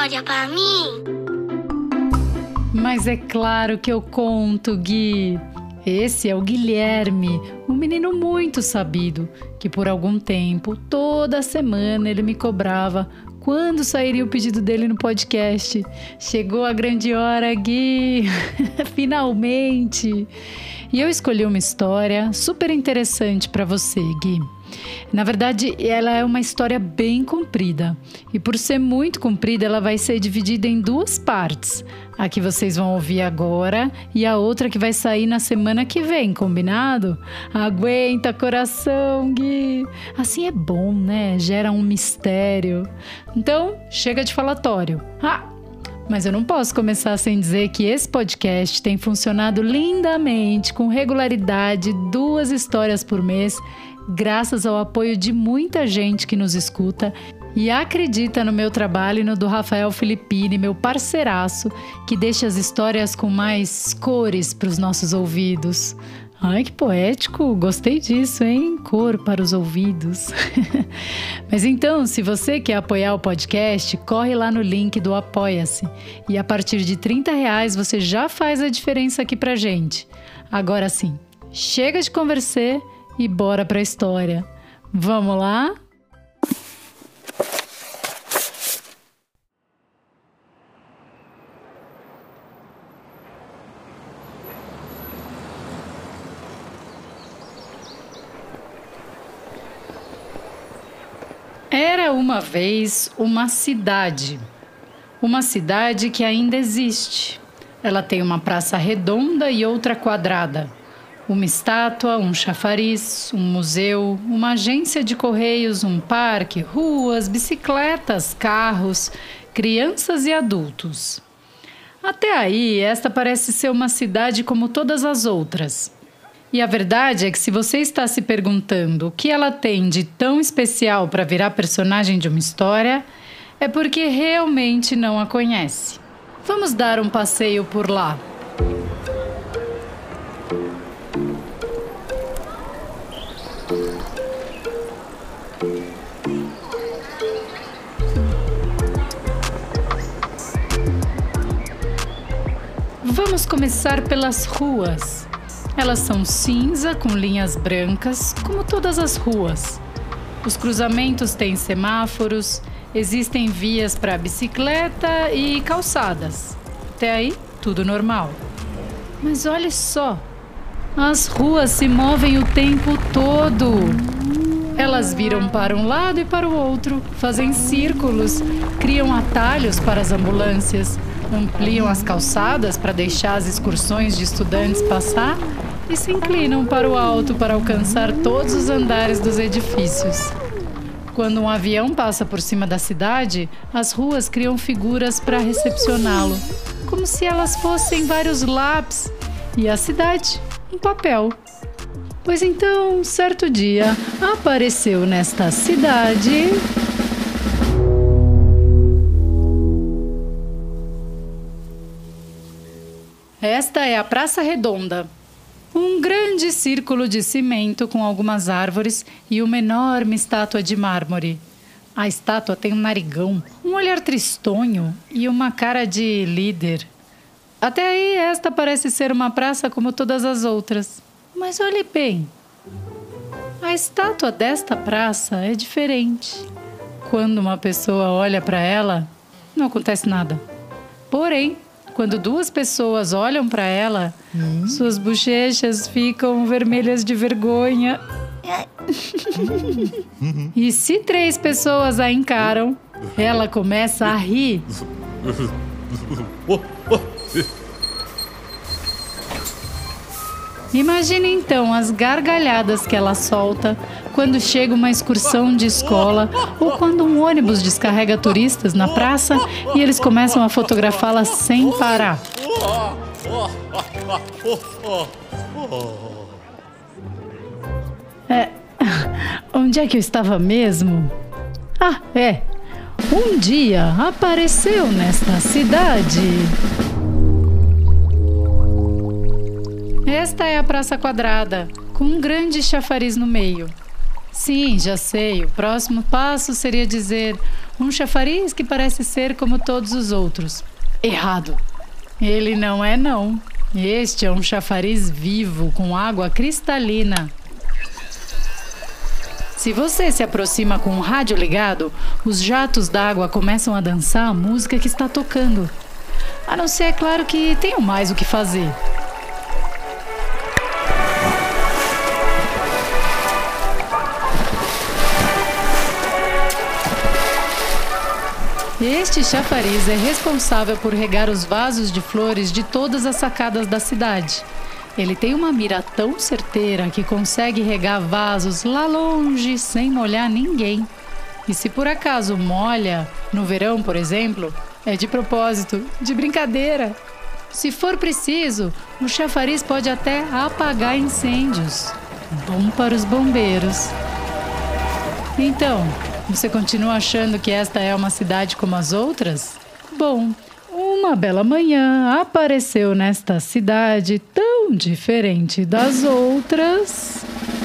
história pra mim? Mas é claro que eu conto, Gui. Esse é o Guilherme, um menino muito sabido, que por algum tempo, toda semana, ele me cobrava quando sairia o pedido dele no podcast. Chegou a grande hora, Gui! Finalmente! E eu escolhi uma história super interessante para você, Gui. Na verdade, ela é uma história bem comprida. E por ser muito comprida, ela vai ser dividida em duas partes. A que vocês vão ouvir agora e a outra que vai sair na semana que vem, combinado? Aguenta, coração, Gui! Assim é bom, né? Gera um mistério. Então, chega de falatório. Mas eu não posso começar sem dizer que esse podcast tem funcionado lindamente, com regularidade, 2 histórias por mês, graças ao apoio de muita gente que nos escuta e acredita no meu trabalho e no do Rafael Filippini, meu parceiraço, que deixa as histórias com mais cores para os nossos ouvidos. Ai, que poético! Gostei disso, hein? Cor para os ouvidos. Mas então, se você quer apoiar o podcast, corre lá no link do Apoia-se. E a partir de R$30 você já faz a diferença aqui pra gente. Agora sim, chega de conversar e bora pra história. Vamos lá? Era uma vez uma cidade que ainda existe. Ela tem uma praça redonda e outra quadrada, uma estátua, um chafariz, um museu, uma agência de correios, um parque, ruas, bicicletas, carros, crianças e adultos. Até aí, esta parece ser uma cidade como todas as outras. E a verdade é que se você está se perguntando o que ela tem de tão especial para virar personagem de uma história, é porque realmente não a conhece. Vamos dar um passeio por lá. Vamos começar pelas ruas. Elas são cinza com linhas brancas, como todas as ruas. Os cruzamentos têm semáforos, existem vias para bicicleta e calçadas. Até aí, tudo normal. Mas olha só, as ruas se movem o tempo todo. Elas viram para um lado e para o outro, fazem círculos, criam atalhos para as ambulâncias, ampliam as calçadas para deixar as excursões de estudantes passar e se inclinam para o alto para alcançar todos os andares dos edifícios. Quando um avião passa por cima da cidade, as ruas criam figuras para recepcioná-lo, como se elas fossem vários lápis e a cidade, um papel. Pois então, certo dia, apareceu nesta cidade Esta é a Praça Redonda. Um grande círculo de cimento com algumas árvores e uma enorme estátua de mármore. A estátua tem um narigão, um olhar tristonho e uma cara de líder. Até aí, esta parece ser uma praça como todas as outras. Mas olhe bem, a estátua desta praça é diferente. Quando uma pessoa olha para ela, não acontece nada. Porém, quando 2 pessoas olham para ela, suas bochechas ficam vermelhas de vergonha. E se 3 pessoas a encaram, ela começa a rir. Imagine então as gargalhadas que ela solta quando chega uma excursão de escola ou quando um ônibus descarrega turistas na praça e eles começam a fotografá-la sem parar. Onde é que eu estava mesmo? Um dia apareceu nesta cidade. Esta é a Praça Quadrada, com um grande chafariz no meio. Sim, já sei. O próximo passo seria dizer um chafariz que parece ser como todos os outros. Errado. Ele não é, não. Este é um chafariz vivo com água cristalina. Se você se aproxima com o rádio ligado, os jatos d'água começam a dançar a música que está tocando. A não ser, é claro, que tenham mais o que fazer. Este chafariz é responsável por regar os vasos de flores de todas as sacadas da cidade. Ele tem uma mira tão certeira que consegue regar vasos lá longe sem molhar ninguém. E se por acaso molha, no verão, por exemplo, é de propósito, de brincadeira. Se for preciso, o chafariz pode até apagar incêndios. Bom para os bombeiros. Então, você continua achando que esta é uma cidade como as outras? Bom, uma bela manhã apareceu nesta cidade tão diferente das outras.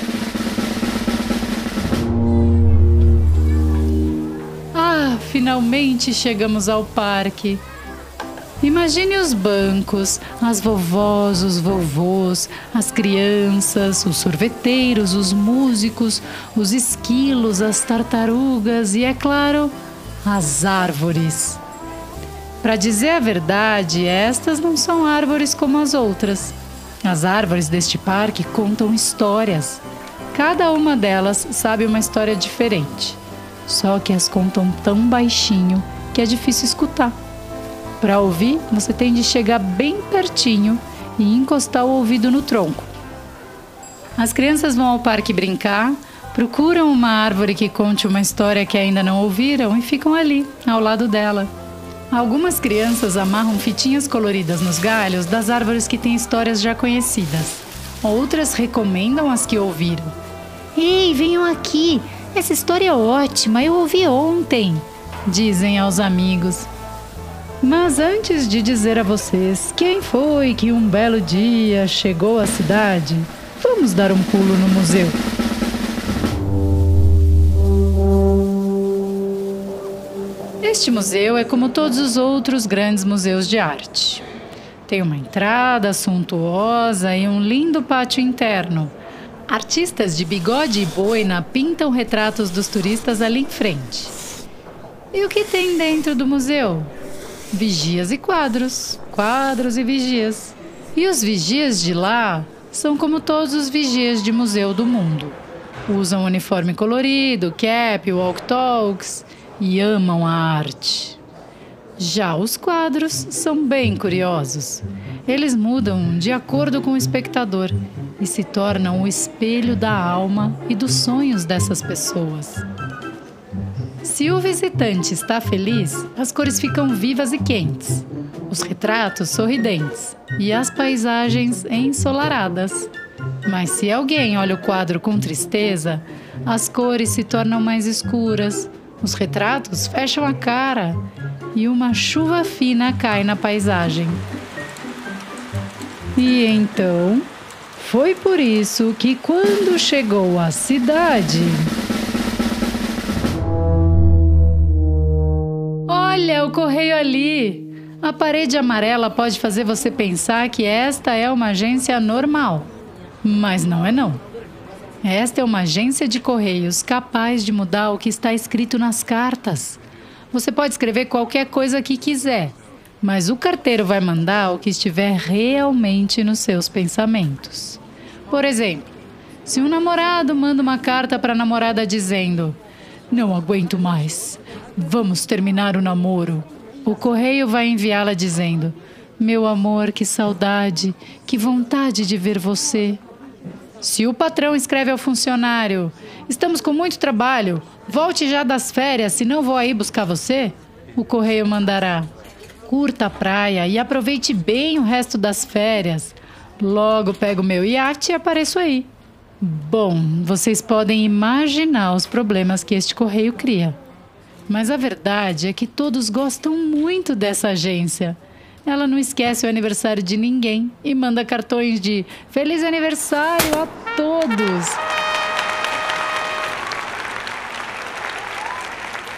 Ah, finalmente chegamos ao parque. Imagine os bancos, as vovós, os vovôs, as crianças, os sorveteiros, os músicos, os esquilos, as tartarugas e, é claro, as árvores. Para dizer a verdade, estas não são árvores como as outras. As árvores deste parque contam histórias. Cada uma delas sabe uma história diferente. Só que as contam tão baixinho que é difícil escutar. Para ouvir, você tem de chegar bem pertinho e encostar o ouvido no tronco. As crianças vão ao parque brincar, procuram uma árvore que conte uma história que ainda não ouviram e ficam ali, ao lado dela. Algumas crianças amarram fitinhas coloridas nos galhos das árvores que têm histórias já conhecidas. Outras recomendam as que ouviram. Ei, venham aqui! Essa história é ótima, eu ouvi ontem! Dizem aos amigos. Mas antes de dizer a vocês quem foi que um belo dia chegou à cidade, vamos dar um pulo no museu. Este museu é como todos os outros grandes museus de arte. Tem uma entrada suntuosa e um lindo pátio interno. Artistas de bigode e boina pintam retratos dos turistas ali em frente. E o que tem dentro do museu? Vigias e quadros, quadros e vigias. E os vigias de lá são como todos os vigias de museu do mundo. Usam uniforme colorido, cap, walk-talks e amam a arte. Já os quadros são bem curiosos. Eles mudam de acordo com o espectador e se tornam o espelho da alma e dos sonhos dessas pessoas. Se o visitante está feliz, as cores ficam vivas e quentes, os retratos sorridentes e as paisagens ensolaradas. Mas se alguém olha o quadro com tristeza, as cores se tornam mais escuras, os retratos fecham a cara e uma chuva fina cai na paisagem. E então, foi por isso que quando chegou à cidade... Olha o correio ali! A parede amarela pode fazer você pensar que esta é uma agência normal. Mas não é não. Esta é uma agência de correios capaz de mudar o que está escrito nas cartas. Você pode escrever qualquer coisa que quiser, mas o carteiro vai mandar o que estiver realmente nos seus pensamentos. Por exemplo, se um namorado manda uma carta para a namorada dizendo: "Não aguento mais, vamos terminar o namoro", o correio vai enviá-la dizendo: "Meu amor, que saudade, que vontade de ver você". Se o patrão escreve ao funcionário: "Estamos com muito trabalho, volte já das férias, senão vou aí buscar você", o correio mandará: "Curta a praia e aproveite bem o resto das férias. Logo pego meu iate e apareço aí". Bom, vocês podem imaginar os problemas que este correio cria. Mas a verdade é que todos gostam muito dessa agência. Ela não esquece o aniversário de ninguém e manda cartões de "Feliz aniversário" a todos.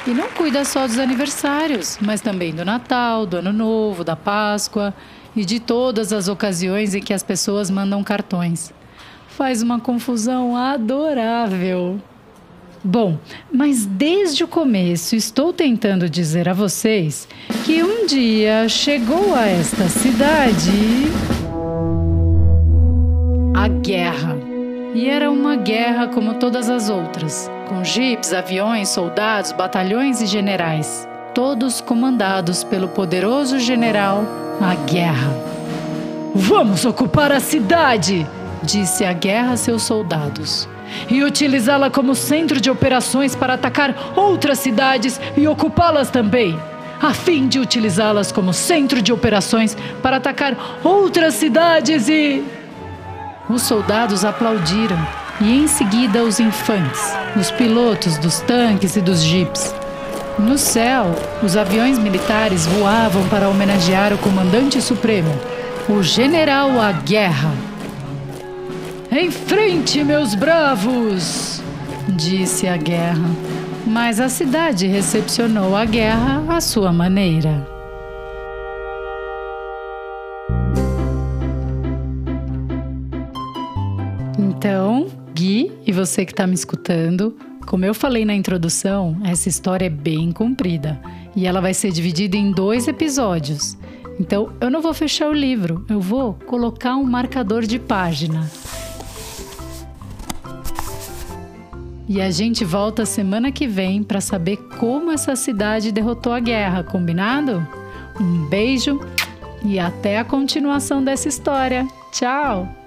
E não cuida só dos aniversários, mas também do Natal, do Ano Novo, da Páscoa e de todas as ocasiões em que as pessoas mandam cartões. Faz uma confusão adorável. Bom, mas desde o começo estou tentando dizer a vocês que um dia chegou a esta cidade a guerra. E era uma guerra como todas as outras, com jipes, aviões, soldados, batalhões e generais, todos comandados pelo poderoso general A Guerra. "Vamos ocupar a cidade!" disse A Guerra a seus soldados, "e utilizá-la como centro de operações para atacar outras cidades e ocupá-las também, a fim de utilizá-las como centro de operações para atacar outras cidades e..." Os soldados aplaudiram e em seguida os infantes, os pilotos dos tanques e dos jipes. No céu, os aviões militares voavam para homenagear o comandante supremo, o general A Guerra. "Em frente, meus bravos!" disse A Guerra. Mas a cidade recepcionou A Guerra à sua maneira. Então, Gui e você que está me escutando, como eu falei na introdução, essa história é bem comprida e ela vai ser dividida em 2 episódios. Então, eu não vou fechar o livro, eu vou colocar um marcador de página. E a gente volta semana que vem para saber como essa cidade derrotou a guerra, combinado? Um beijo e até a continuação dessa história. Tchau!